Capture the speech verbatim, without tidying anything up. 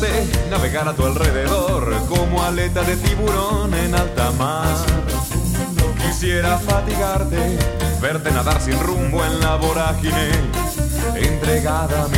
verte navegar a tu alrededor como aleta de tiburón en alta mar. Quisiera fatigarte, verte nadar sin rumbo en la vorágine, entregada a mi